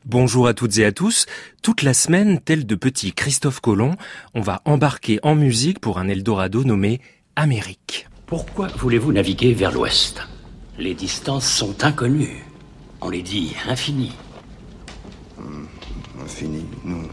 Bonjour à toutes et à tous. Toute la semaine, tel de petit Christophe Colomb, on va embarquer en musique pour un Eldorado nommé Amérique. Pourquoi voulez-vous naviguer vers l'ouest ? Les distances sont inconnues. On les dit infinies. Infini, non.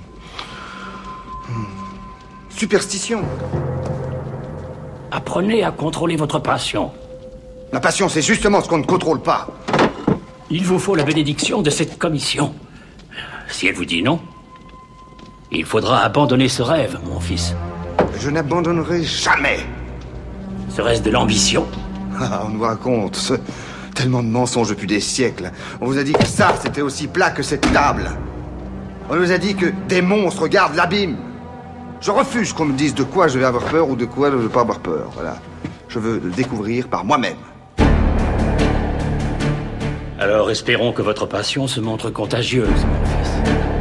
Superstition. Apprenez à contrôler votre passion. La passion, c'est justement ce qu'on ne contrôle pas. Il vous faut la bénédiction de cette commission. Si elle vous dit non, il faudra abandonner ce rêve, mon fils. Je n'abandonnerai jamais. Serait-ce de l'ambition ? On nous raconte tellement de mensonges depuis des siècles. On vous a dit que ça, c'était aussi plat que cette table. On nous a dit que des monstres gardent l'abîme. Je refuse qu'on me dise de quoi je vais avoir peur ou de quoi je ne veux pas avoir peur. Voilà. Je veux le découvrir par moi-même. Alors espérons que votre passion se montre contagieuse, mon fils.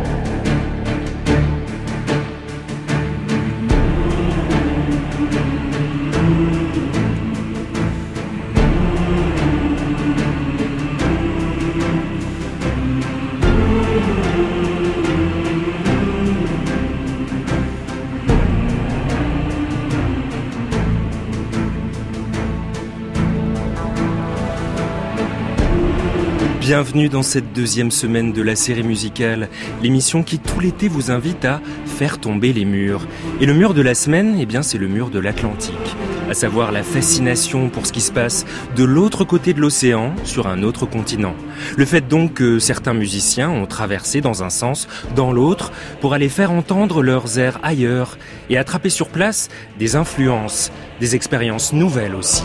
Bienvenue dans cette deuxième semaine de la série musicale, l'émission qui tout l'été vous invite à faire tomber les murs. Et le mur de la semaine, c'est le mur de l'Atlantique, à savoir la fascination pour ce qui se passe de l'autre côté de l'océan, sur un autre continent. Le fait donc que certains musiciens ont traversé dans un sens, dans l'autre, pour aller faire entendre leurs airs ailleurs et attraper sur place des influences, des expériences nouvelles aussi.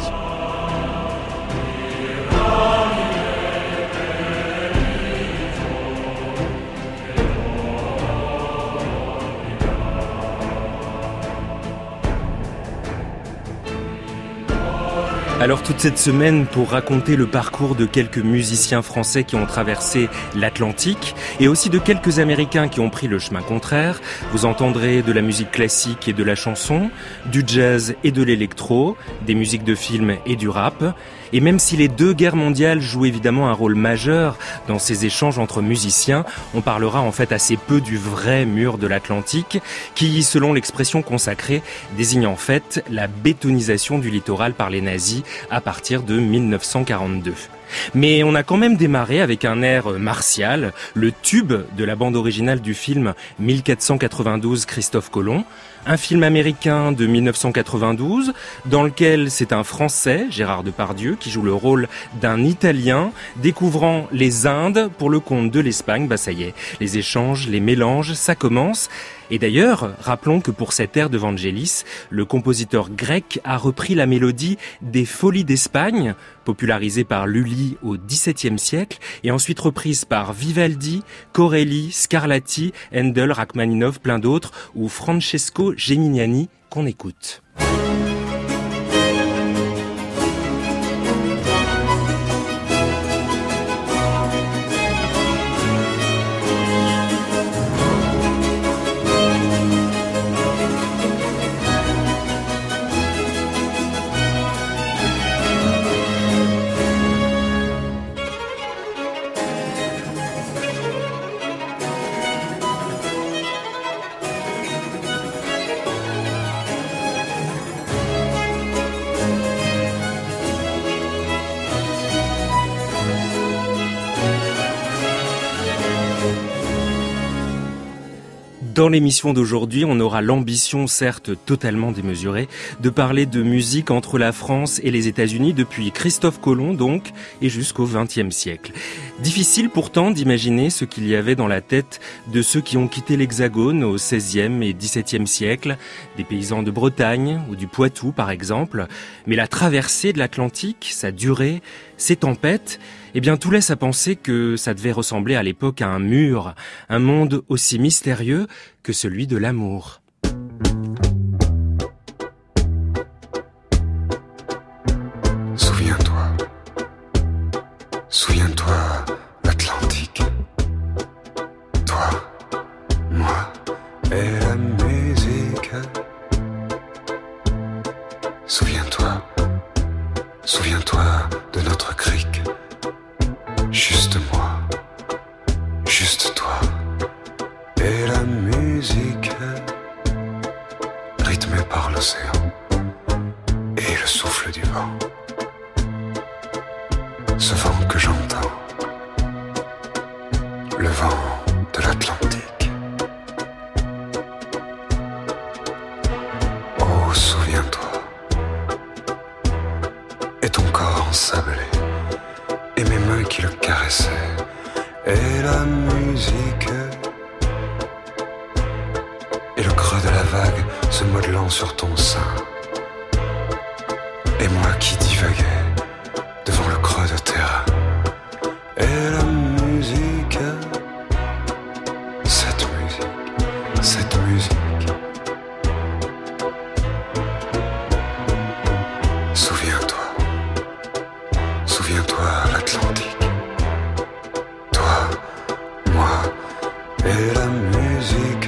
Alors toute cette semaine pour raconter le parcours de quelques musiciens français qui ont traversé l'Atlantique et aussi de quelques Américains qui ont pris le chemin contraire, vous entendrez de la musique classique et de la chanson, du jazz et de l'électro, des musiques de film et du rap. Et même si les deux guerres mondiales jouent évidemment un rôle majeur dans ces échanges entre musiciens, on parlera en fait assez peu du vrai mur de l'Atlantique qui, selon l'expression consacrée, désigne en fait la bétonisation du littoral par les nazis à partir de 1942. Mais on a quand même démarré avec un air martial, le tube de la bande originale du film 1492 Christophe Colomb, un film américain de 1992 dans lequel c'est un Français, Gérard Depardieu, qui joue le rôle d'un Italien découvrant les Indes pour le compte de l'Espagne. Ça y est, les échanges, les mélanges, ça commence. Et d'ailleurs, rappelons que pour cet air de Vangelis, le compositeur grec a repris la mélodie des Folies d'Espagne, popularisée par Lully au XVIIe siècle, et ensuite reprise par Vivaldi, Corelli, Scarlatti, Handel, Rachmaninov, plein d'autres, ou Francesco Gemignani, qu'on écoute. Dans l'émission d'aujourd'hui, on aura l'ambition, certes totalement démesurée, de parler de musique entre la France et les États-Unis depuis Christophe Colomb donc, et jusqu'au XXe siècle. Difficile pourtant d'imaginer ce qu'il y avait dans la tête de ceux qui ont quitté l'Hexagone au XVIe et XVIIe siècle, des paysans de Bretagne ou du Poitou par exemple. Mais la traversée de l'Atlantique, sa durée, ces tempêtes, tout laisse à penser que ça devait ressembler à l'époque à un mur, un monde aussi mystérieux que celui de l'amour. Souviens-toi, l'Atlantique. Toi, moi et la musique. Souviens-toi de notre crique. Juste moi, juste toi. l'océan et le souffle du vent. Ce vent que j'entends, le vent de l'Atlantique. Oh, souviens-toi, et ton corps ensablé, et mes mains qui le caressaient, et la musique, et le creux de la vague se modelant sur ton sein, et moi qui divaguais devant le creux de terrain, et la musique, cette musique. Souviens-toi l'Atlantique, toi, moi et la musique.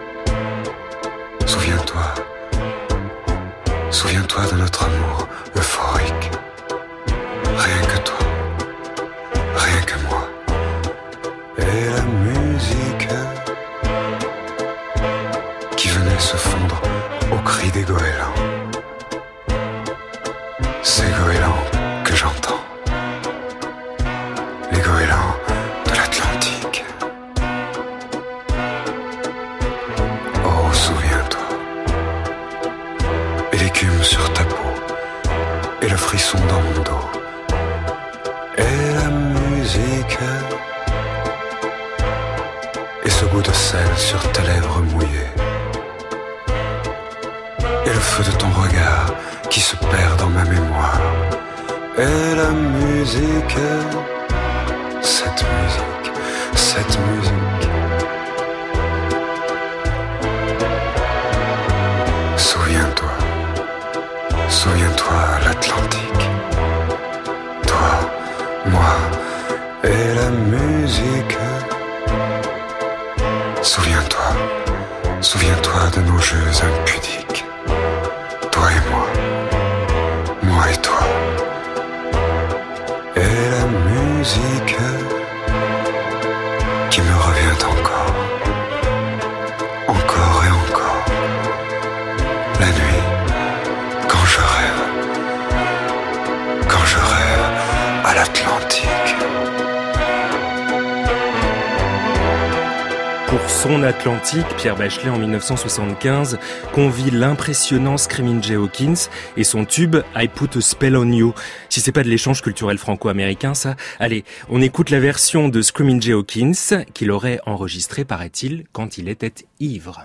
Souviens-toi de notre amour euphorique. Rien que toi, rien que moi. Et la musique qui venait se fondre au cri des goélands. Ces goélands que j'entends, les goélands de l'Atlantique. Oh, souviens-toi. Et l'écume sur ta peau, et le frisson dans mon dos, et la musique, et ce goût de sel sur tes lèvres mouillées, et le feu de ton regard qui se perd dans ma mémoire, et la musique, cette musique. Souviens-toi l'Atlantique, toi, moi et la musique. Souviens-toi de nos jeux impudiques, toi et moi et toi. Et la musique qui me revient encore et encore, la nuit. Quand je rêve à l'Atlantique. Pour son Atlantique, Pierre Bachelet en 1975 convie l'impressionnant Screaming Jay Hawkins et son tube I Put a Spell on You. Si c'est pas de l'échange culturel franco-américain, ça, allez, on écoute la version de Screaming Jay Hawkins qu'il aurait enregistrée, paraît-il, quand il était ivre.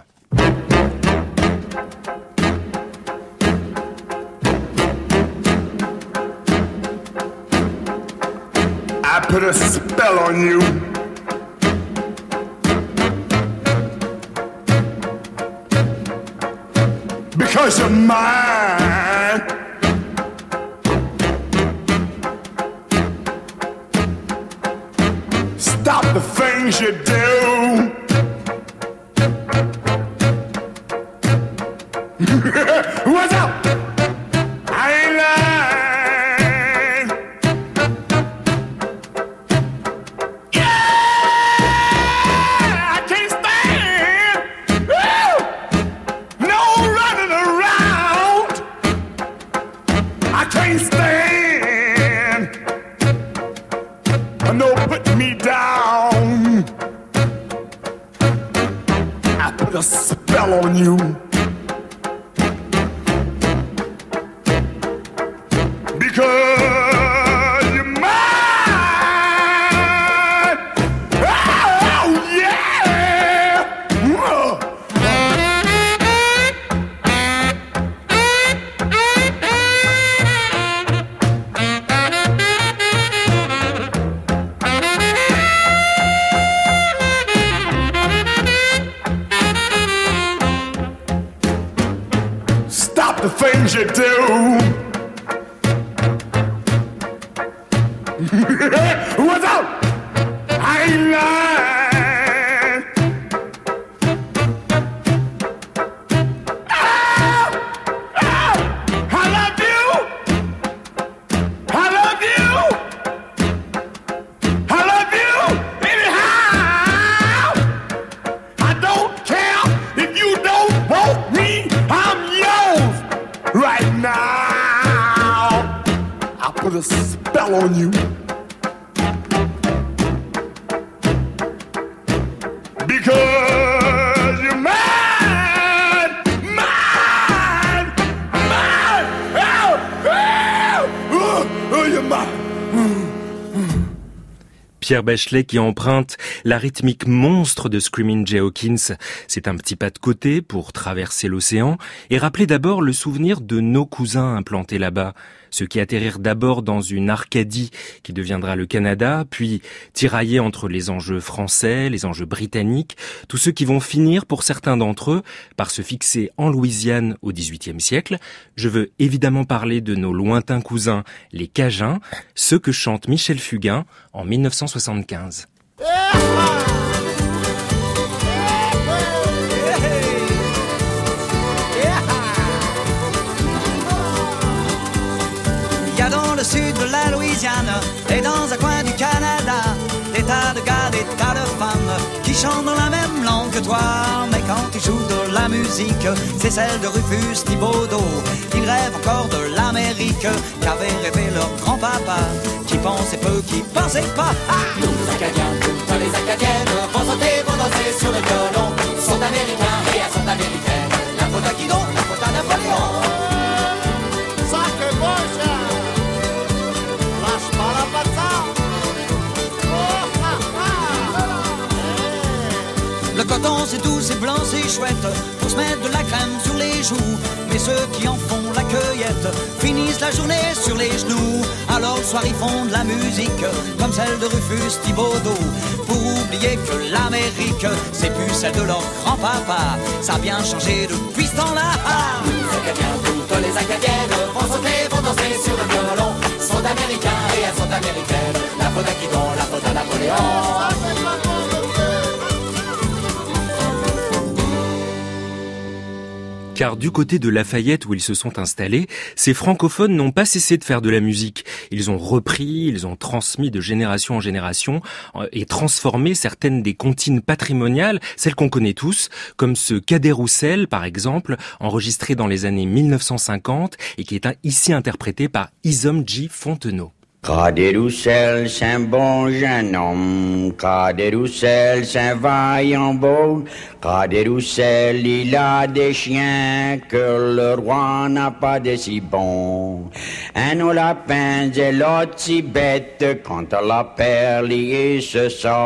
I put a spell on you. Because you're mine. Stop the things you do. What's up? I ain't lying. Yeah, I can't stand. Woo! No running around. I can't stand. No putting me down. I put a spell on you. Because you're mine. Oh, yeah. Stop the things you do. What's up? I ain't lying. Oh, I love you. I love you. I love you anyhow. I don't care if you don't want me. I'm yours put a spell on you. Because you're mine, mine, mine. Oh, you're mine. Pierre Bachelet qui emprunte la rythmique monstre de Screaming Jay Hawkins. C'est un petit pas de côté pour traverser l'océan et rappeler d'abord le souvenir de nos cousins implantés là-bas. Ceux qui atterrirent d'abord dans une Arcadie qui deviendra le Canada, puis tiraillés entre les enjeux français, les enjeux britanniques, tous ceux qui vont finir, pour certains d'entre eux, par se fixer en Louisiane au XVIIIe siècle. Je veux évidemment parler de nos lointains cousins, les Cajuns, ceux que chante Michel Fugain en 1975. Dans le sud de la Louisiane et dans un coin du Canada, des tas de gars, des tas de femmes qui chantent dans la même langue que toi. Mais quand ils jouent de la musique, c'est celle de Rufus Thibodeau. Ils rêvent encore de l'Amérique qu'avait rêvé leur grand-papa, qui pensait peu, qui pensait pas. Tous les Acadiens, toutes les Acadiennes vont sauter, vont danser sur le violon. Sont américains et elles sont américaines. La faute à qui donc? La faute à Napoléon. Le coton c'est doux, c'est blanc, c'est chouette, pour se mettre de la crème sur les joues. Mais ceux qui en font la cueillette finissent la journée sur les genoux. Alors le soir ils font de la musique, comme celle de Rufus Thibodeau, pour oublier que l'Amérique, c'est plus celle de leur grand-papa. Ça a bien changé depuis ce temps-là. Tous les Acadiens, toutes les Acadiennes vont sauter, vont danser sur le violon. Sont américains et elles sont américaines. La faute à qui donc? La faute à Napoléon. Car du côté de Lafayette où ils se sont installés, ces francophones n'ont pas cessé de faire de la musique. Ils ont repris, ils ont transmis de génération en génération et transformé certaines des comptines patrimoniales, celles qu'on connaît tous, comme ce Cadet Roussel par exemple, enregistré dans les années 1950 et qui est ici interprété par Isom G. Fontenot. Cadet Roussel, c'est un bon jeune homme. Cadet Roussel, c'est un vaillant beau. Cadet Roussel, il a des chiens que le roi n'a pas de si bons. Un au lapin et l'autre si bête, quand à la perle, il se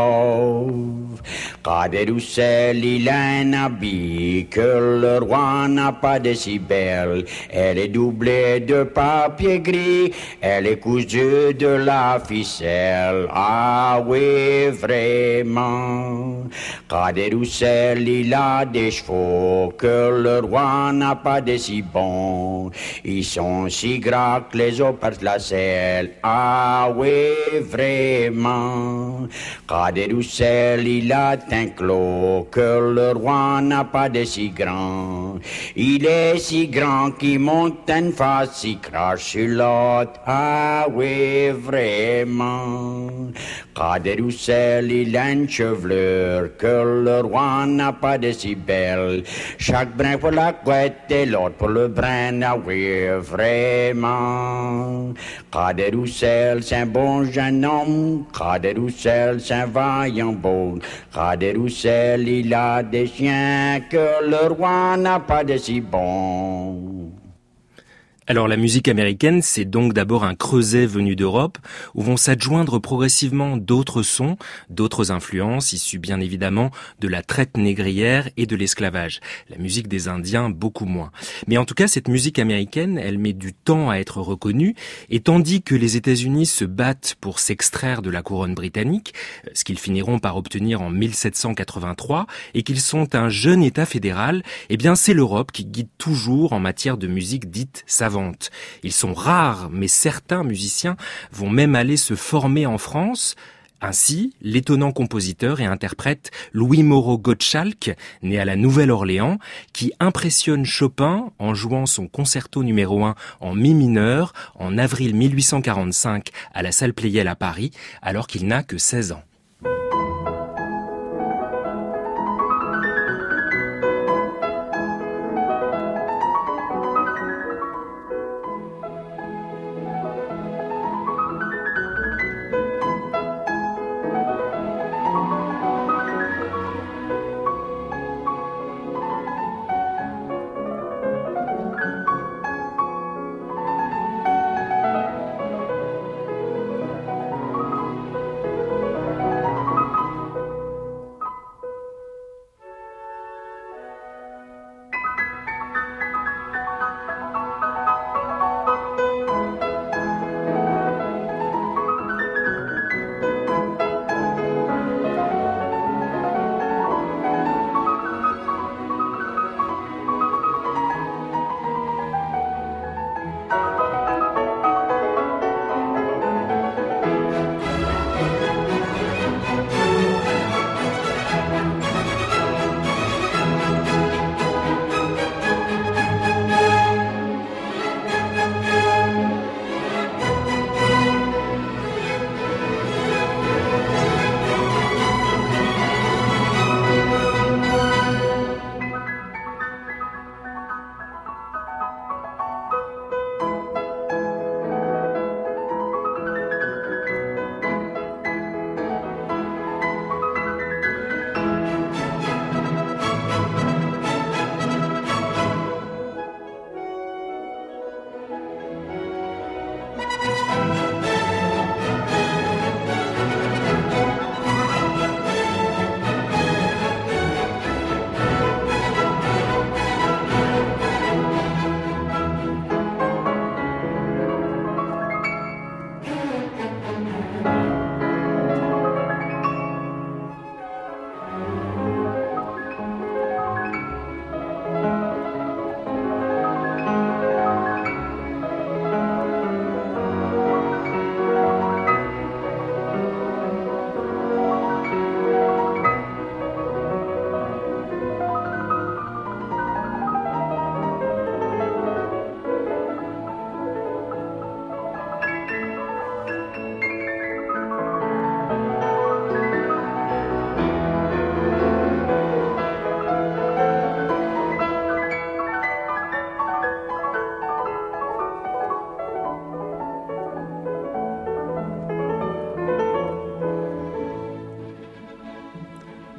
sauve. Cadet Roussel, il a un habit que le roi n'a pas de si belle. Elle est doublée de papier gris, elle est cousue de la ficelle. Ah oui, vraiment. Cadet Roussel, il a des chevaux que le roi n'a pas de si bons. Ils sont si gras que les os perdent la selle. Ah oui, vraiment. Cadet Roussel, il a un clos que le roi n'a pas de si grand. Il est si grand qu'il monte une face, il crache sur l'autre. Ah oui, vraiment. Cadet Roussel, il a une chevelure que le roi n'a pas de si belle. Chaque brin pour la couette et l'autre pour le brin. Ah oui, vraiment. Cadet Roussel, c'est un bon jeune homme. Cadet Roussel, c'est un vaillant beau. Cadet Roussel, il a des chiens que le roi n'a pas de si bons. Alors la musique américaine, c'est donc d'abord un creuset venu d'Europe, où vont s'adjoindre progressivement d'autres sons, d'autres influences, issues bien évidemment de la traite négrière et de l'esclavage. La musique des Indiens, beaucoup moins. Mais en tout cas, cette musique américaine, elle met du temps à être reconnue, et tandis que les États-Unis se battent pour s'extraire de la couronne britannique, ce qu'ils finiront par obtenir en 1783, et qu'ils sont un jeune État fédéral, eh bien c'est l'Europe qui guide toujours en matière de musique dite savante. Ils sont rares, mais certains musiciens vont même aller se former en France. Ainsi, l'étonnant compositeur et interprète Louis Moreau Gottschalk, né à la Nouvelle-Orléans, qui impressionne Chopin en jouant son concerto numéro 1 en mi mineur en avril 1845 à la salle Pleyel à Paris, alors qu'il n'a que 16 ans.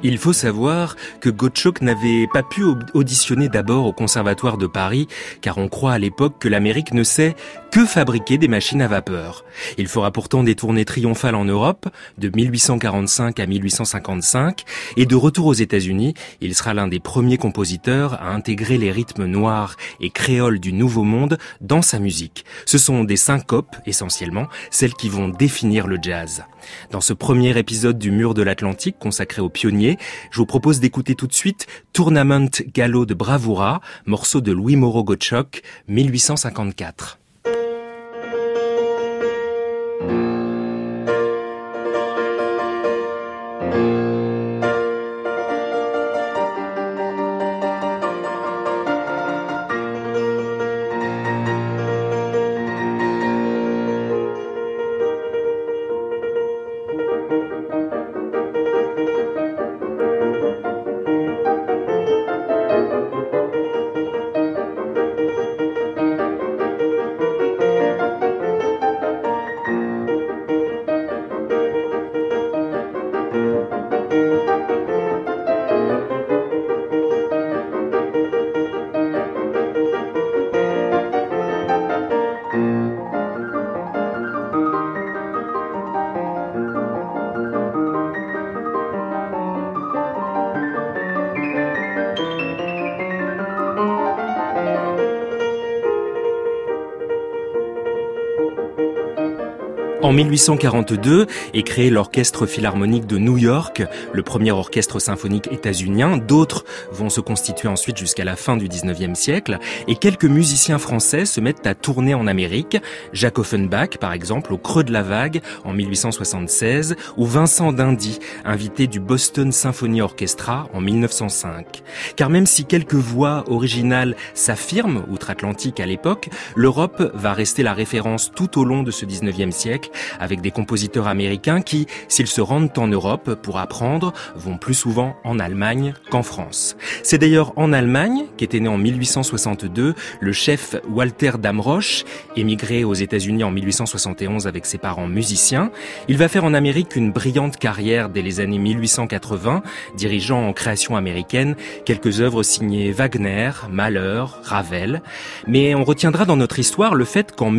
Il faut savoir que Gottschalk n'avait pas pu auditionner d'abord au Conservatoire de Paris, car on croit à l'époque que l'Amérique ne sait que fabriquer des machines à vapeur. Il fera pourtant des tournées triomphales en Europe, de 1845 à 1855, et de retour aux États-Unis, il sera l'un des premiers compositeurs à intégrer les rythmes noirs et créoles du Nouveau Monde dans sa musique. Ce sont des syncopes, essentiellement, celles qui vont définir le jazz. Dans ce premier épisode du Mur de l'Atlantique consacré aux pionniers, je vous propose d'écouter tout de suite Tournament Gallo de Bravura, morceau de Louis Moreau Gottschalk, 1854. En 1842 est créé l'Orchestre Philharmonique de New York, le premier orchestre symphonique états-unien. D'autres vont se constituer ensuite jusqu'à la fin du 19e siècle. Et quelques musiciens français se mettent à tourner en Amérique. Jacques Offenbach, par exemple, au Creux de la Vague en 1876, ou Vincent d'Indy, invité du Boston Symphony Orchestra en 1905. Car même si quelques voix originales s'affirment outre-Atlantique à l'époque, l'Europe va rester la référence tout au long de ce 19e siècle, avec des compositeurs américains qui, s'ils se rendent en Europe pour apprendre, vont plus souvent en Allemagne qu'en France. C'est d'ailleurs en Allemagne qu'était né en 1862 le chef Walter Damrosch, émigré aux États-Unis en 1871 avec ses parents musiciens. Il va faire en Amérique une brillante carrière dès les années 1880, dirigeant en création américaine quelques œuvres signées Wagner, Mahler, Ravel. Mais on retiendra dans notre histoire le fait qu'en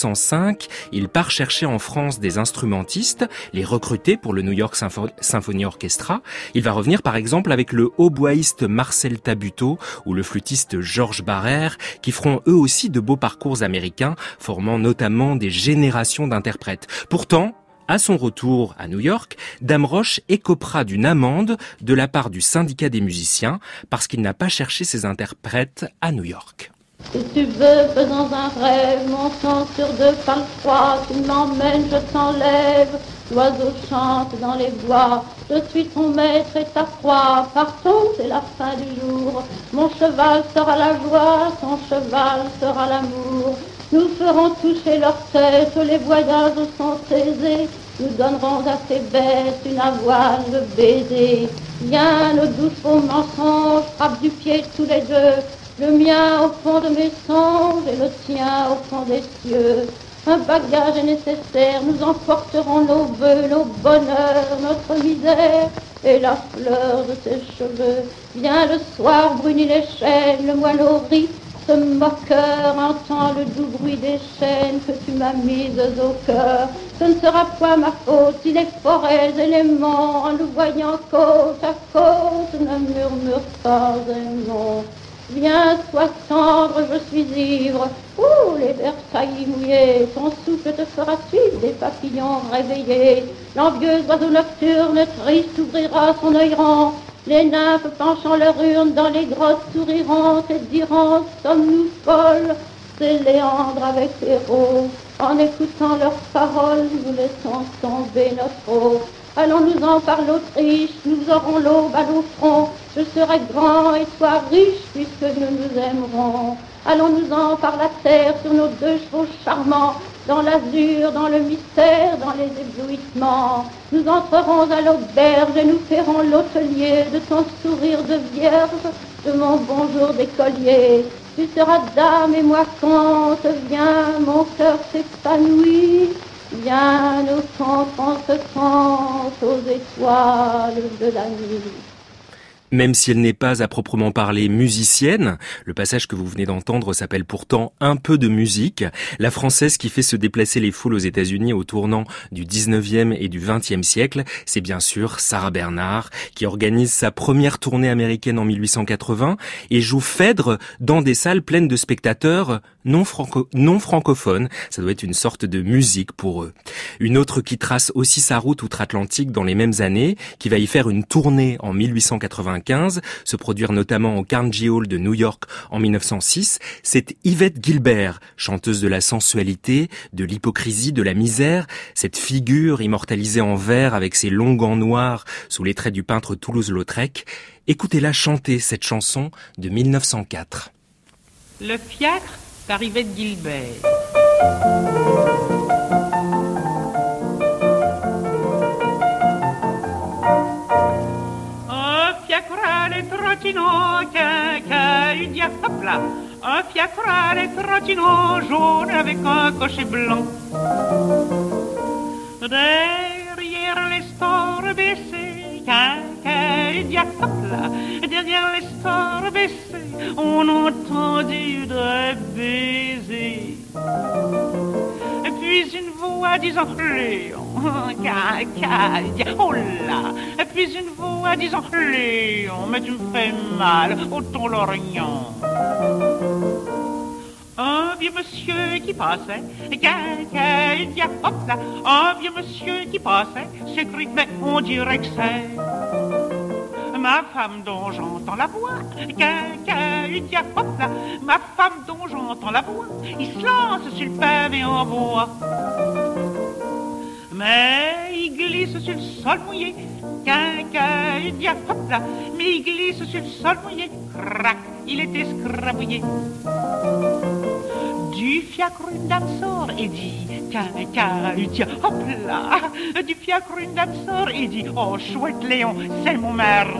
1905, il part chercher en France des instrumentistes, les recruter pour le New York Symphony Orchestra. Il va revenir par exemple avec le hautboïste Marcel Tabuteau ou le flûtiste Georges Barrère, qui feront eux aussi de beaux parcours américains, formant notamment des générations d'interprètes. Pourtant, à son retour à New York, Damrosch écopera d'une amende de la part du syndicat des musiciens parce qu'il n'a pas cherché ses interprètes à New York. Si tu veux, faisons un rêve, mon sang sur deux pas le froid, tu m'emmènes, je t'enlève, l'oiseau chante dans les bois, je suis ton maître et ta proie, partons, c'est la fin du jour, mon cheval sera la joie, ton cheval sera l'amour, nous ferons toucher leur tête, les voyages sont aisés, nous donnerons à ces bêtes une avoine de baiser, viens, nos douces faux mensonges, frappe du pied tous les deux, le mien au fond de mes songes et le tien au fond des cieux. Un bagage est nécessaire, nous emporterons nos vœux, nos bonheurs, notre misère et la fleur de tes cheveux. Viens le soir, brunit les chênes, le moineau rit, ce moqueur entend le doux bruit des chaînes que tu m'as mises au cœur. Ce ne sera point ma faute si les forêts et les monts, en nous voyant côte à côte, ne murmurent pas un nom. Viens, sois tendre, je suis ivre. Ouh, les Versailles mouillés, ton souffle te fera suivre des papillons réveillés. L'envieux oiseau nocturne, triste, ouvrira son œil rond. Les nymphes penchant leur urne dans les grottes souriront et diront, sommes-nous folles? C'est Léandre avec Héros. En écoutant leurs paroles, nous laissons tomber notre eau. Allons-nous-en par l'Autriche, nous aurons l'aube à nos fronts. Je serai grand et toi riche, puisque nous nous aimerons. Allons-nous-en par la terre, sur nos deux chevaux charmants, dans l'azur, dans le mystère, dans les éblouissements. Nous entrerons à l'auberge et nous ferons l'hôtelier de ton sourire de vierge, de mon bonjour d'écolier. Tu seras dame et moi comte, viens, mon cœur s'épanouit. Viens, nos contes se sentent aux étoiles de la nuit. Même si elle n'est pas à proprement parler musicienne, le passage que vous venez d'entendre s'appelle pourtant Un peu de musique. La Française qui fait se déplacer les foules aux États-Unis au tournant du 19e et du 20e siècle, c'est bien sûr Sarah Bernhardt, qui organise sa première tournée américaine en 1880 et joue Phèdre dans des salles pleines de spectateurs non francophones. Ça doit être une sorte de musique pour eux. Une autre qui trace aussi sa route outre-Atlantique dans les mêmes années, qui va y faire une tournée en 1895, se produire notamment au Carnegie Hall de New York en 1906, c'est Yvette Guilbert, chanteuse de la sensualité, de l'hypocrisie, de la misère, cette figure immortalisée en vers avec ses longs gants noirs sous les traits du peintre Toulouse-Lautrec. Écoutez-la chanter cette chanson de 1904. Le fiacre par Yvette Guilbert. Un fiacre à les trottinants jaune avec un cocher blanc. Derrière les stores baissés, derrière les stores baissés, on entendit des baisers. Et puis une voix disant Léon, oh là. Et puis une voix disant Léon, mais tu me fais mal au ton lorgnon. Un vieux monsieur qui passait, hop là. Un vieux monsieur qui passait, s'écrie, mais on dirait que c'est ma femme dont j'entends la voix, hop là. Ma femme dont j'entends la voix, il se lance sur le pavé en bois. Mais il glisse sur le sol mouillé, hop là. Mais il glisse sur le sol mouillé, crac, il est escrabouillé. Du fiacre une dame sort et dit, hop là. Du fiacre une dame sort et dit, oh chouette Léon, c'est mon mari.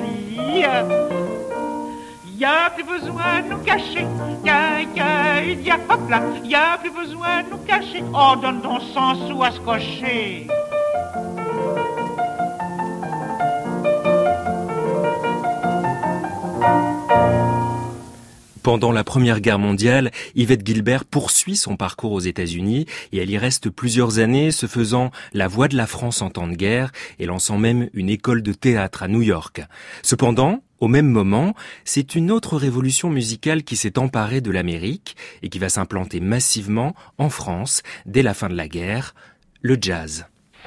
Y a plus besoin de nous cacher, hop là. Y a plus besoin de nous cacher, oh donne donc 100 sous à se cocher. Pendant la Première Guerre mondiale, Yvette Guilbert poursuit son parcours aux États-Unis et elle y reste plusieurs années, se faisant la voix de la France en temps de guerre et lançant même une école de théâtre à New York. Cependant, au même moment, c'est une autre révolution musicale qui s'est emparée de l'Amérique et qui va s'implanter massivement en France dès la fin de la guerre, le jazz.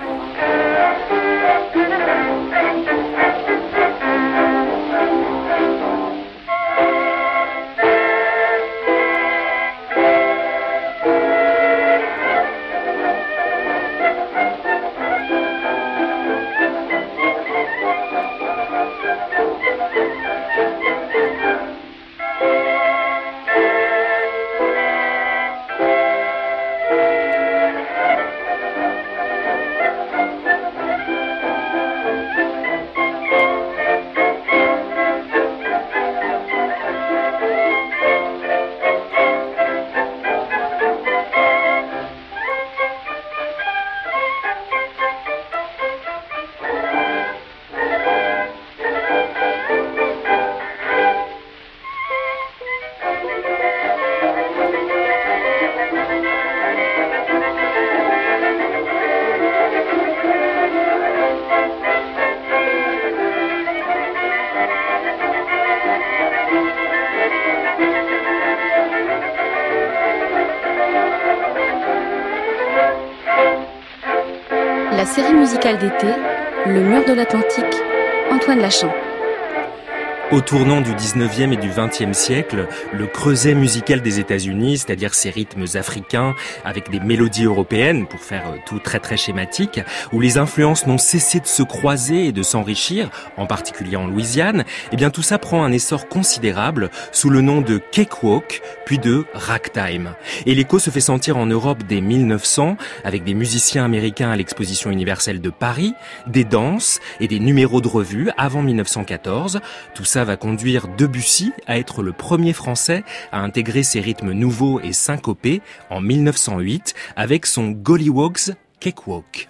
La série musicale d'été, Le Mur de l'Atlantique, Antoine Lachin. Au tournant du 19e et du 20e siècle, le creuset musical des États-Unis, c'est-à-dire ces rythmes africains avec des mélodies européennes, pour faire tout très très schématique, où les influences n'ont cessé de se croiser et de s'enrichir, en particulier en Louisiane, eh bien tout ça prend un essor considérable sous le nom de cakewalk, puis de ragtime. Et l'écho se fait sentir en Europe dès 1900, avec des musiciens américains à l'exposition universelle de Paris, des danses et des numéros de revue avant 1914. Tout ça va conduire Debussy à être le premier Français à intégrer ces rythmes nouveaux et syncopés en 1908 avec son Golliwogg's Cakewalk.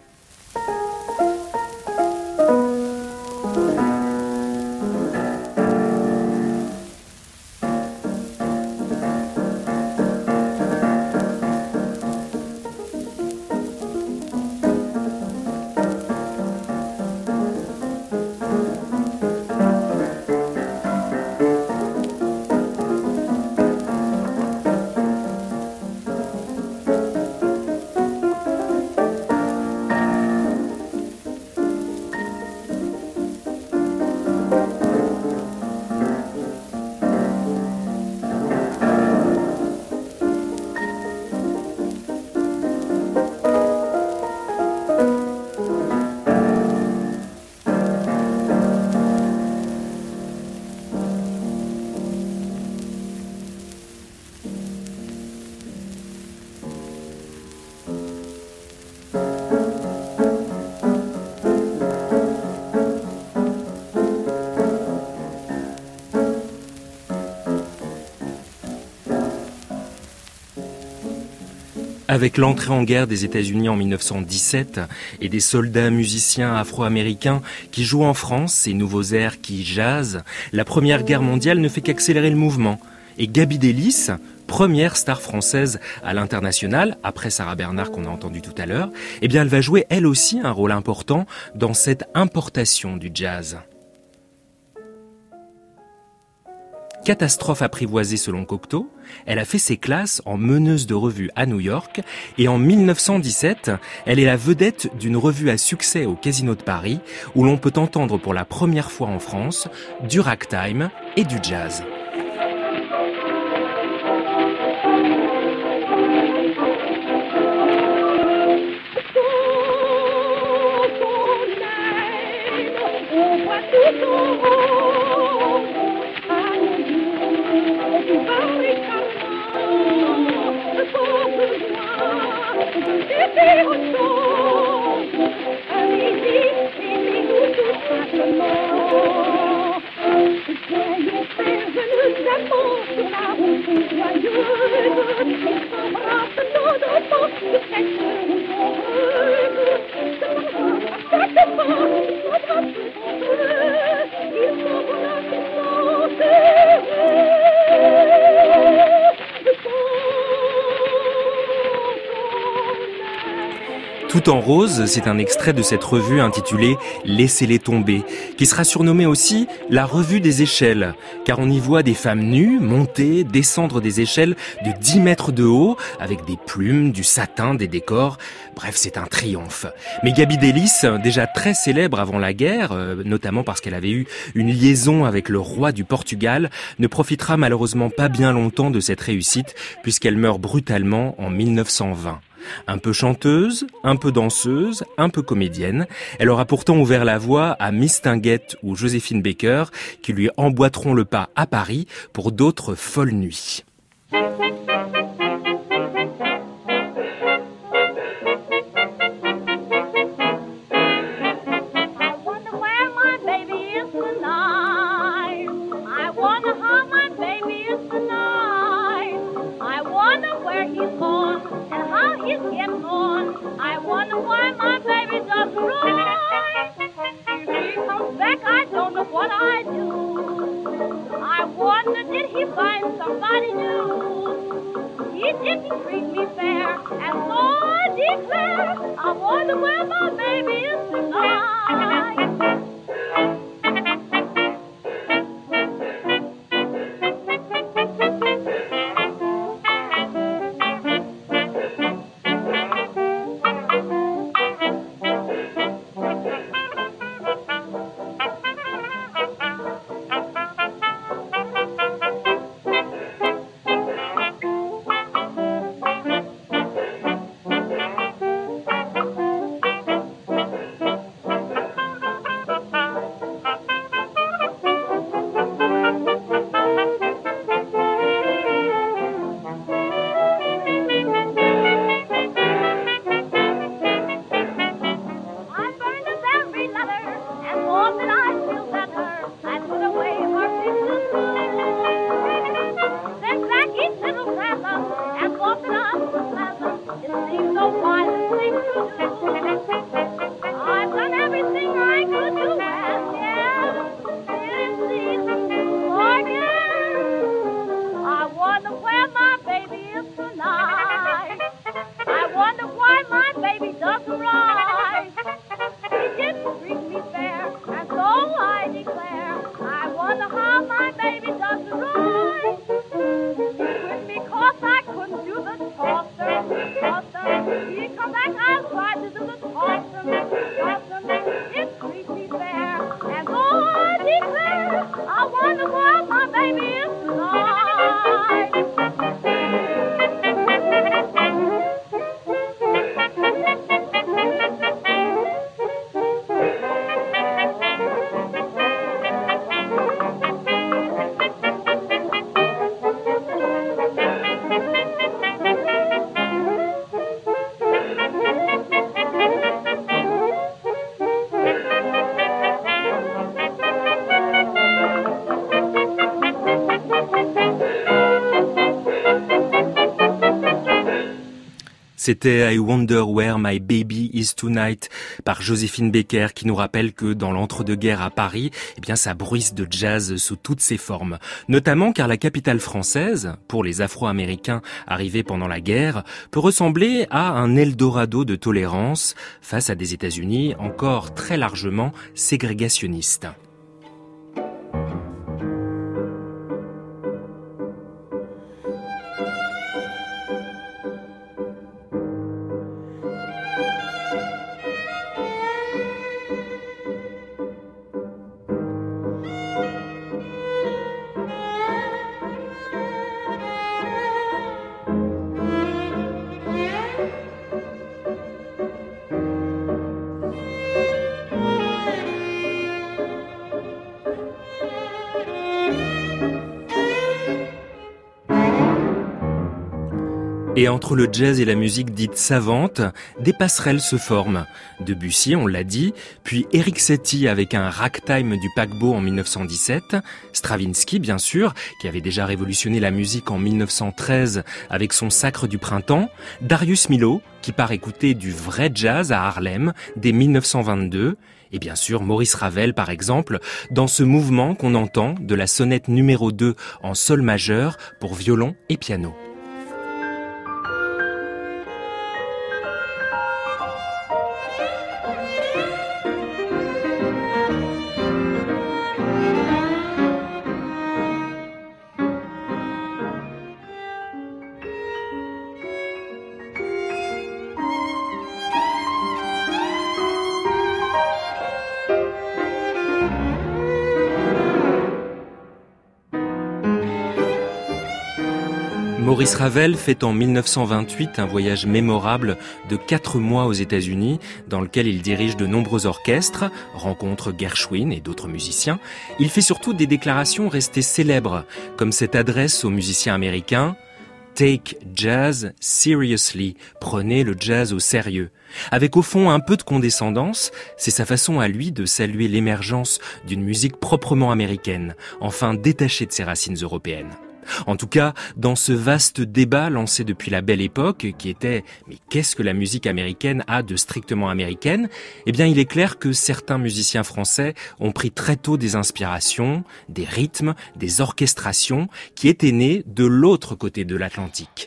Avec l'entrée en guerre des États-Unis en 1917 et des soldats musiciens afro-américains qui jouent en France ces nouveaux airs qui jazzent, la Première Guerre mondiale ne fait qu'accélérer le mouvement. Et Gaby Delis, première star française à l'international, après Sarah Bernhardt qu'on a entendu tout à l'heure, eh bien elle va jouer elle aussi un rôle important dans cette importation du jazz. Catastrophe apprivoisée selon Cocteau, elle a fait ses classes en meneuse de revue à New York et en 1917, elle est la vedette d'une revue à succès au Casino de Paris où l'on peut entendre pour la première fois en France du ragtime et du jazz. Tout en rose, c'est un extrait de cette revue intitulée « Laissez-les tomber », qui sera surnommée aussi la revue des échelles, car on y voit des femmes nues monter, descendre des échelles de 10 mètres de haut, avec des plumes, du satin, des décors. Bref, c'est un triomphe. Mais Gaby Delis, déjà très célèbre avant la guerre, notamment parce qu'elle avait eu une liaison avec le roi du Portugal, ne profitera malheureusement pas bien longtemps de cette réussite, puisqu'elle meurt brutalement en 1920. Un peu chanteuse, un peu danseuse, un peu comédienne, elle aura pourtant ouvert la voie à Miss Tinguette ou Joséphine Baker qui lui emboîteront le pas à Paris pour d'autres folles nuits. C'était I Wonder Where My Baby Is Tonight par Joséphine Baker qui nous rappelle que dans l'entre-deux-guerres à Paris, eh bien, ça bruisse de jazz sous toutes ses formes. Notamment car la capitale française, pour les Afro-Américains arrivés pendant la guerre, peut ressembler à un Eldorado de tolérance face à des États-Unis encore très largement ségrégationnistes. Et entre le jazz et la musique dite savante, des passerelles se forment. Debussy, on l'a dit, puis Eric Satie avec un ragtime du paquebot en 1917, Stravinsky bien sûr, qui avait déjà révolutionné la musique en 1913 avec son Sacre du printemps, Darius Milhaud, qui part écouter du vrai jazz à Harlem dès 1922, et bien sûr Maurice Ravel par exemple, dans ce mouvement qu'on entend de la sonate numéro 2 en sol majeur pour violon et piano. Maurice Ravel fait en 1928 un voyage mémorable de 4 mois aux États-Unis dans lequel il dirige de nombreux orchestres, rencontre Gershwin et d'autres musiciens. Il fait surtout des déclarations restées célèbres, comme cette adresse aux musiciens américains « Take jazz seriously », prenez le jazz au sérieux. Avec au fond un peu de condescendance, c'est sa façon à lui de saluer l'émergence d'une musique proprement américaine, enfin détachée de ses racines européennes. En tout cas, dans ce vaste débat lancé depuis la Belle Époque, qui était « mais qu'est-ce que la musique américaine a de strictement américaine ?» Eh bien, il est clair que certains musiciens français ont pris très tôt des inspirations, des rythmes, des orchestrations qui étaient nées de l'autre côté de l'Atlantique.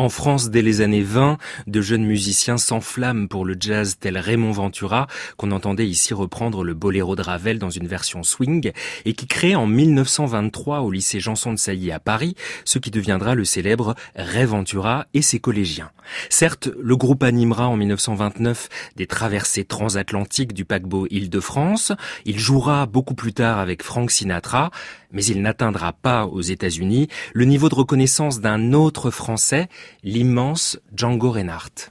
En France, dès les années 20, de jeunes musiciens s'enflamment pour le jazz tel Raymond Ventura, qu'on entendait ici reprendre le boléro de Ravel dans une version swing, et qui crée en 1923 au lycée Janson de Sailly à Paris, ce qui deviendra le célèbre Ray Ventura et ses collégiens. Certes, le groupe animera en 1929 des traversées transatlantiques du paquebot Île-de-France, il jouera beaucoup plus tard avec Frank Sinatra, mais il n'atteindra pas aux États-Unis le niveau de reconnaissance d'un autre Français, l'immense Django Reinhardt.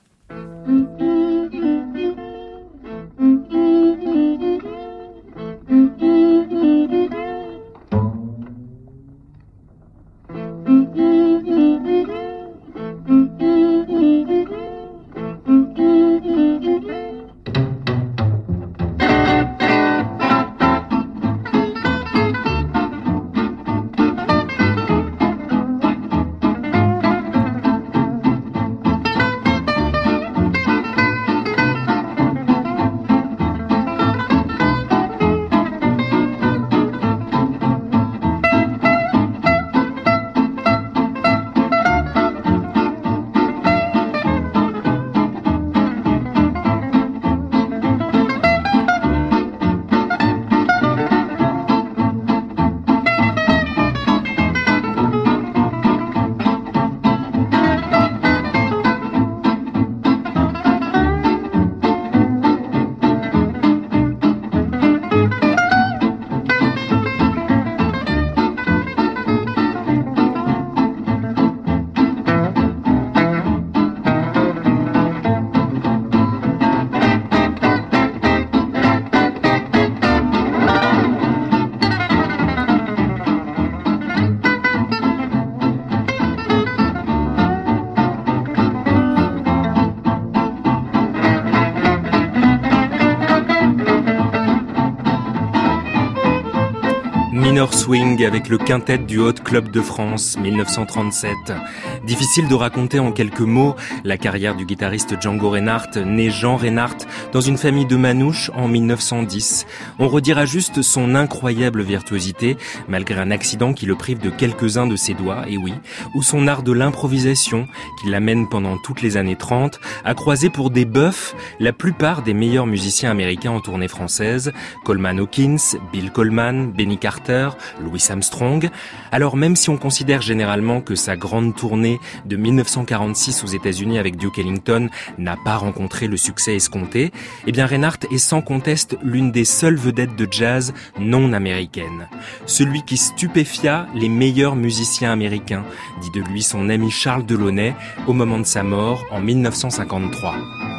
Minor Swing avec le quintet du Hot Club de France, 1937. Difficile de raconter en quelques mots la carrière du guitariste Django Reinhardt, né Jean Reinhardt, dans une famille de manouches en 1910. On redira juste son incroyable virtuosité, malgré un accident qui le prive de quelques-uns de ses doigts, et oui, ou son art de l'improvisation, qui l'amène pendant toutes les années 30 à croiser pour des bœufs la plupart des meilleurs musiciens américains en tournée française, Coleman Hawkins, Bill Coleman, Benny Carter, Louis Armstrong. Alors même si on considère généralement que sa grande tournée de 1946 aux États-Unis avec Duke Ellington n'a pas rencontré le succès escompté, eh bien Reinhardt est sans conteste l'une des seules vedettes de jazz non américaines. Celui qui stupéfia les meilleurs musiciens américains, dit de lui son ami Charles Delaunay au moment de sa mort en 1953.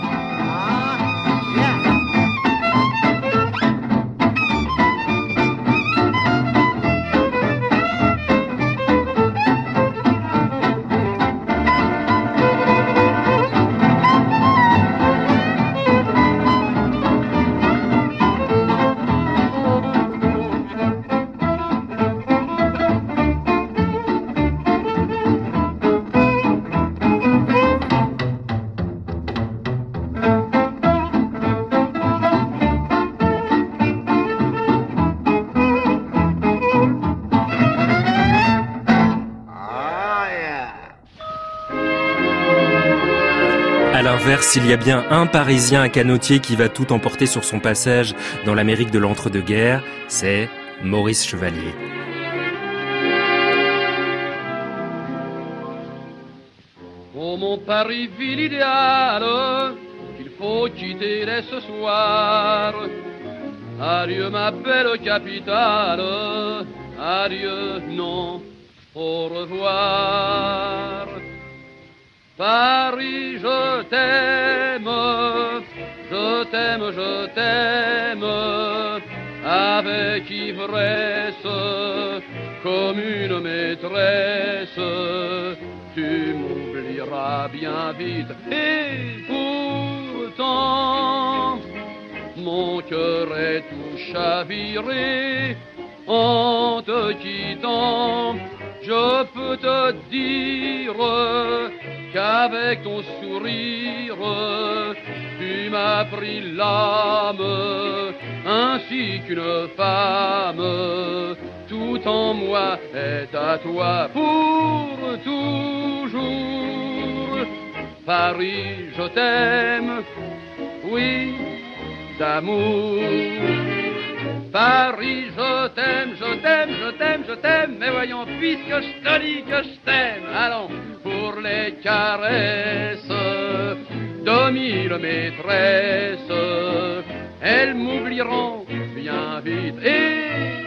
S'il y a bien un Parisien à canotier qui va tout emporter sur son passage dans l'Amérique de l'entre-deux-guerres, c'est Maurice Chevalier. Oh mon Paris, ville idéale, qu'il faut quitter dès ce soir. Adieu ma belle capitale, adieu, non, au revoir. Paris, je t'aime, je t'aime, je t'aime, avec ivresse, comme une maîtresse, tu m'oublieras bien vite, et pourtant, mon cœur est tout chaviré, en te quittant, je peux te dire qu'avec ton sourire, tu m'as pris l'âme, ainsi qu'une femme, tout en moi est à toi pour toujours. Paris, je t'aime, oui, d'amour. Paris, je t'aime, je t'aime, je t'aime, je t'aime. Mais voyons, puisque je te dis que je t'aime, allons pour les caresses de mille maîtresses. Elles m'oublieront bien vite. Et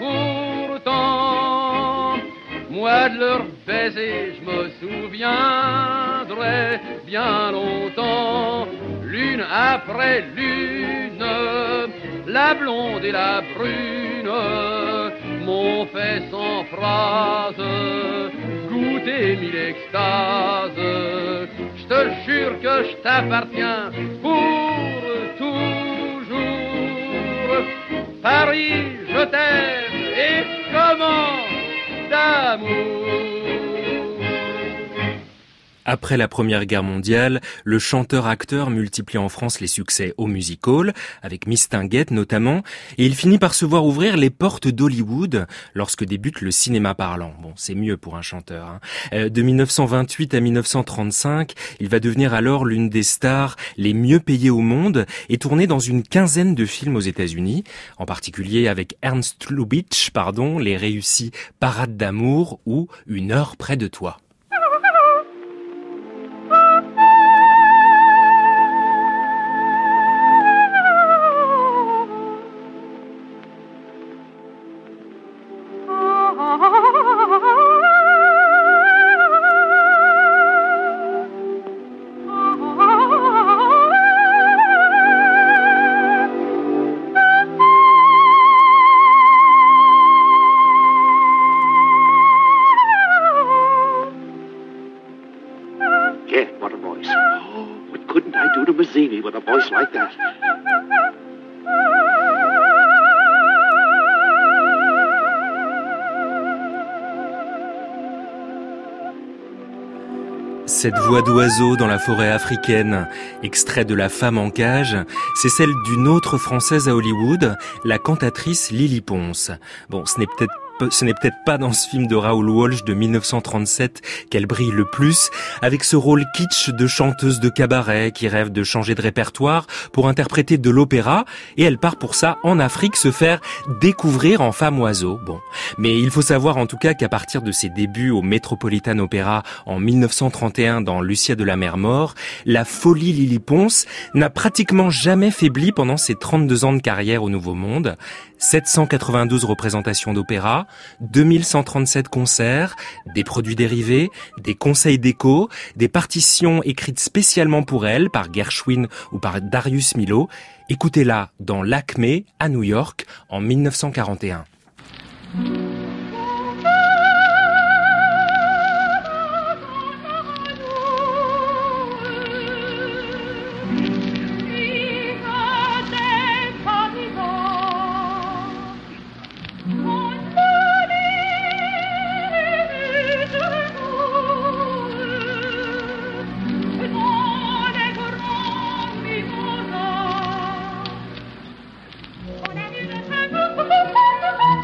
pourtant, moi de leur baiser, je me souviendrai bien longtemps. L'une après l'une, la blonde et la brune m'ont fait sans phrase goûter mille extases. Je te jure que je t'appartiens pour toujours. Paris, je t'aime, et comment d'amour. Après la Première Guerre mondiale, le chanteur-acteur multiplie en France les succès au music-hall, avec Mistinguett notamment, et il finit par se voir ouvrir les portes d'Hollywood lorsque débute le cinéma parlant. Bon, c'est mieux pour un chanteur, hein. De 1928 à 1935, il va devenir alors l'une des stars les mieux payées au monde et tourner dans une quinzaine de films aux États-Unis, en particulier avec Ernst Lubitsch, les réussis Parade d'amour ou Une heure près de toi. With a voice like that. Cette voix d'oiseau dans la forêt africaine, extrait de La femme en cage, c'est celle d'une autre Française à Hollywood, la cantatrice Lily Pons. Bon, ce n'est peut-être pas dans ce film de Raoul Walsh de 1937 qu'elle brille le plus, avec ce rôle kitsch de chanteuse de cabaret qui rêve de changer de répertoire pour interpréter de l'opéra, et elle part pour ça en Afrique se faire découvrir en femme oiseau. Bon, mais il faut savoir en tout cas qu'à partir de ses débuts au Metropolitan Opera en 1931 dans Lucia de la Mer Mort, la folie Lily Pons n'a pratiquement jamais faibli pendant ses 32 ans de carrière au Nouveau Monde. 792 représentations d'opéra, 2137 concerts, des produits dérivés, des conseils déco, des partitions écrites spécialement pour elle par Gershwin ou par Darius Milhaud. Écoutez-la dans l'Acmé à New York en 1941. Thank you.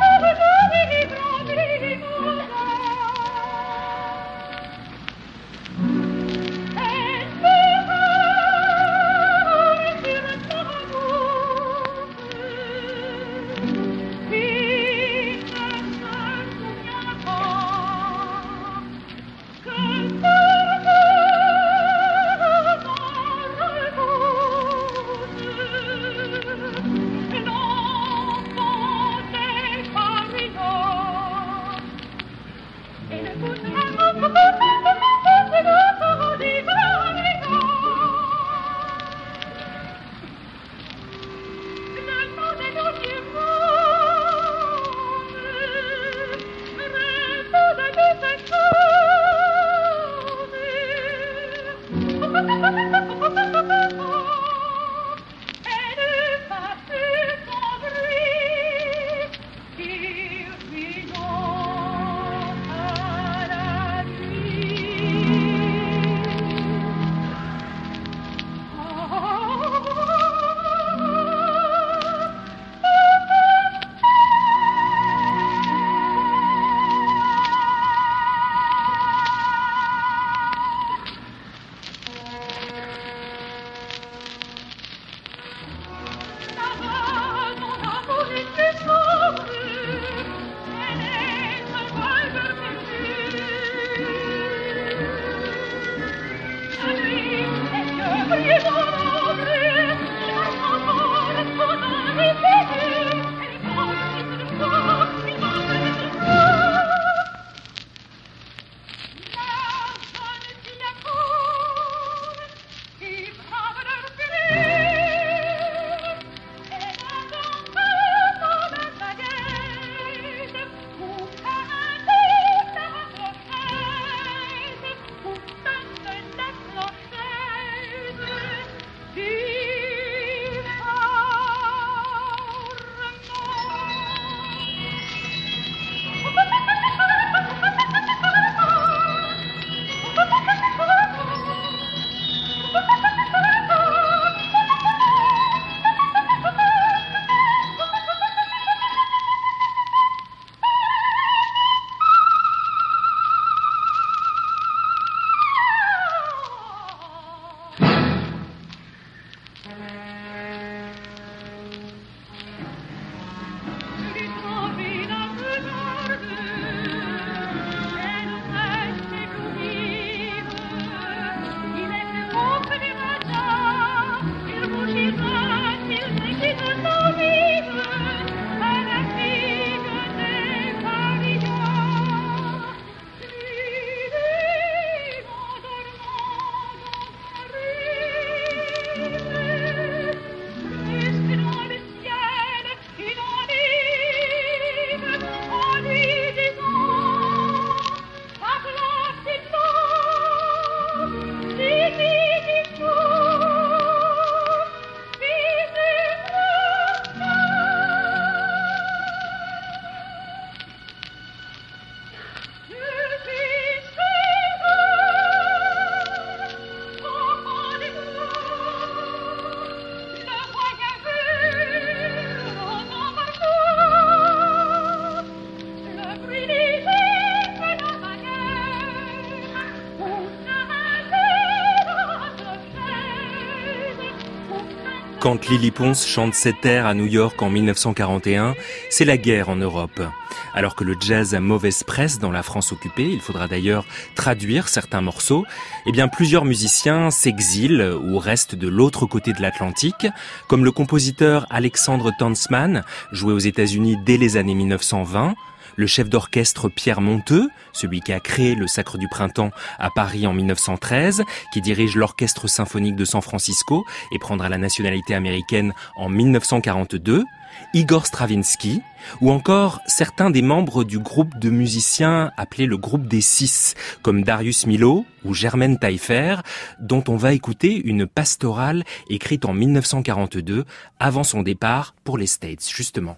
Quand Lily Pons chante cet air à New York en 1941, c'est la guerre en Europe. Alors que le jazz a mauvaise presse dans la France occupée, il faudra d'ailleurs traduire certains morceaux, eh bien plusieurs musiciens s'exilent ou restent de l'autre côté de l'Atlantique, comme le compositeur Alexandre Tanzmann, joué aux États-Unis dès les années 1920, le chef d'orchestre Pierre Monteux, celui qui a créé le Sacre du Printemps à Paris en 1913, qui dirige l'Orchestre symphonique de San Francisco et prendra la nationalité américaine en 1942, Igor Stravinsky, ou encore certains des membres du groupe de musiciens appelé le groupe des Six, comme Darius Milhaud ou Germaine Taillefer, dont on va écouter une pastorale écrite en 1942, avant son départ pour les States, justement.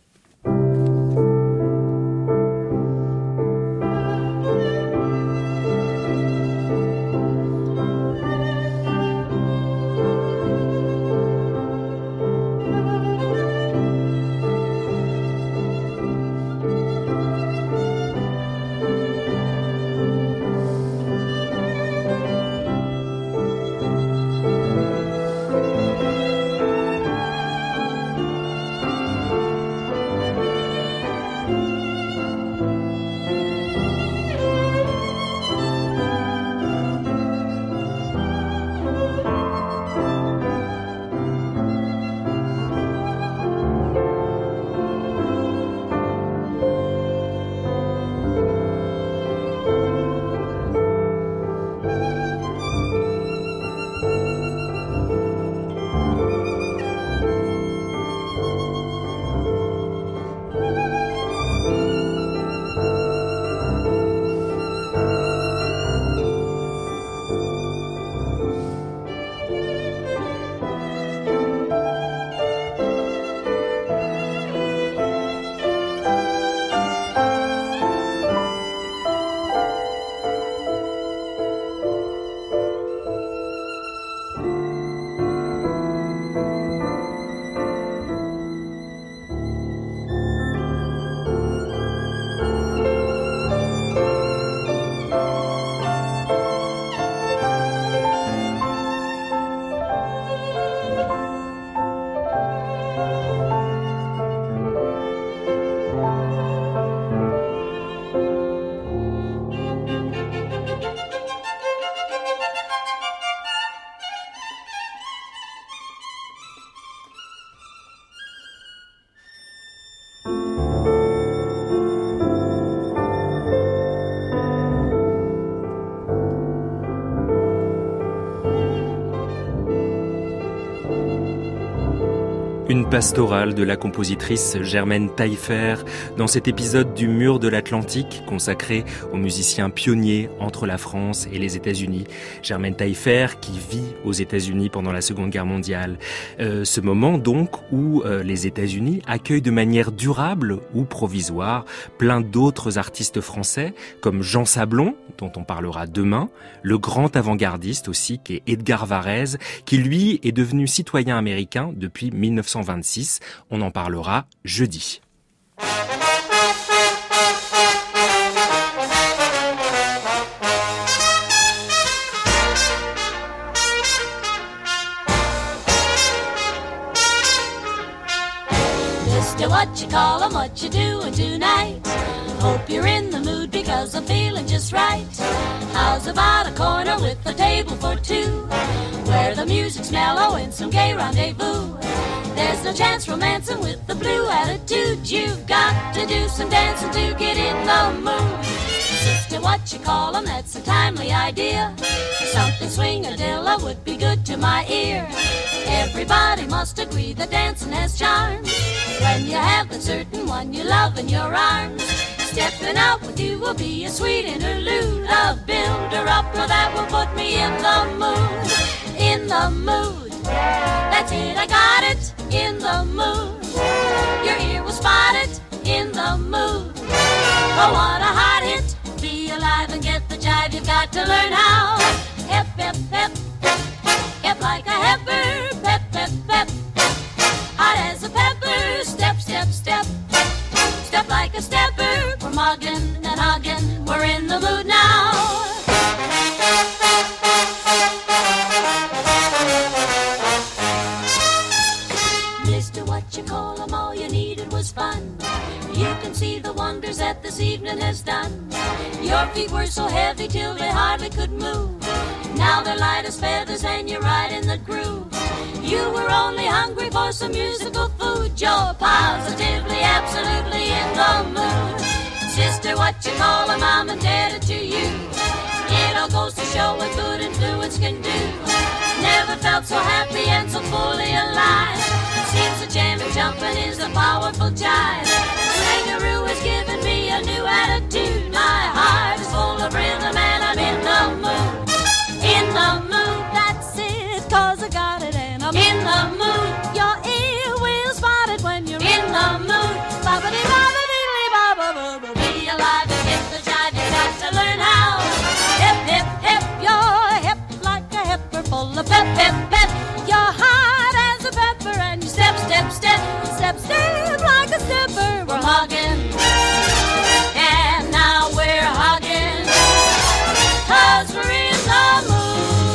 Une pastorale de la compositrice Germaine Taillefer dans cet épisode du Mur de l'Atlantique consacré aux musiciens pionniers entre la France et les États-Unis. Germaine Taillefer qui vit aux États-Unis pendant la Seconde Guerre mondiale. Ce moment donc où les États-Unis accueillent de manière durable ou provisoire plein d'autres artistes français comme Jean Sablon, dont on parlera demain, le grand avant-gardiste aussi qui est Edgar Varèse, qui lui est devenu citoyen américain depuis 1926. On en parlera jeudi. Mister, what you call 'em, what you doing tonight? Hope you're in the mood because I'm feeling just right. How's about a corner with a table for two, where the music's mellow and some gay rendezvous? There's no chance romancing with the blue attitude. You've got to do some dancing to get in the mood. Sister, what you call 'em, that's a timely idea. Something swing-a-dilla would be good to my ear. Everybody must agree that dancing has charms when you have the certain one you love in your arms. Stepping out with you will be a sweet interlude, a builder-up that will put me in the mood. In the mood, that's it, I got it. In the mood, your ear will spot it. In the mood, oh what a hot hit. Be alive and get the jive, you've got to learn how. Hep, hep, hep, hep like a heifer. Pep, pep, pep, hot as a pepper. Step, step, step, step like a stepper. We're mugging and hugging, we're in the mood now. was fun. You can see the wonders that this evening has done. Your feet were so heavy till they hardly could move. Now they're light as feathers and you're right in the groove. You were only hungry for some musical food. You're positively, absolutely in the mood. Sister, what you call a mom and daddy to you? It all goes to show what good influence can do. Never felt so happy and so fully alive. Seems the jam and jumping is a powerful jive. Swingaroo has given me a new attitude. My heart is full of rhythm and I'm in the mood. In the mood, that's it, cause I got it and I'm in the mood. Your ear will spot it when you're in the mood. Be alive and get the jive, you got to learn how. Hip, hip, hip, you're hip like a hipper full of pep, pep, pep. You're hot as a pepper and you step, step, step. Step, step like a stepper. We're hugging, and now we're hugging, cause we're in the mood.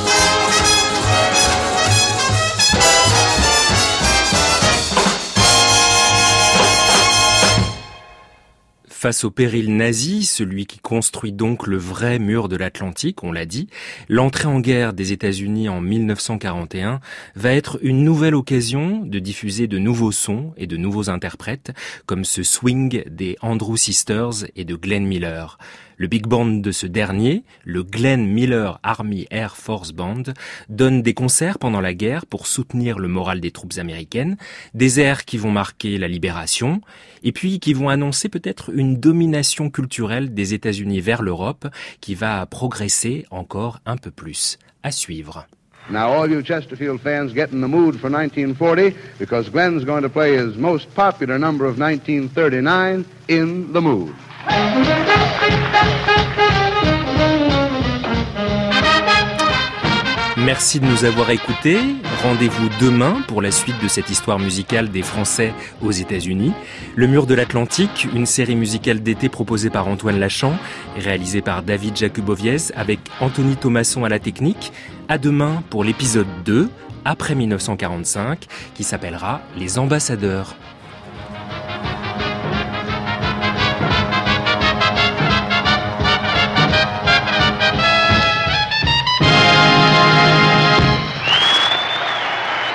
Face au péril nazi, celui qui construit donc le vrai mur de l'Atlantique, on l'a dit, l'entrée en guerre des États-Unis en 1941 va être une nouvelle occasion de diffuser de nouveaux sons et de nouveaux interprètes, comme ce swing des Andrew Sisters et de Glenn Miller. Le big band de ce dernier, le Glenn Miller Army Air Force Band, donne des concerts pendant la guerre pour soutenir le moral des troupes américaines, des airs qui vont marquer la libération, et puis qui vont annoncer peut-être une domination culturelle des États-Unis vers l'Europe qui va progresser encore un peu plus. À suivre. Now all you Chesterfield fans get in the mood for 1940 because Glenn's going to play his most popular number of 1939, In the Mood. Merci de nous avoir écoutés. Rendez-vous demain pour la suite de cette histoire musicale des Français aux États-Unis. Le Mur de l'Atlantique, une série musicale d'été proposée par Antoine Lachamp et réalisée par David Jakubowiez avec Anthony Thomasson à la technique. À demain pour l'épisode 2, après 1945, qui s'appellera Les Ambassadeurs.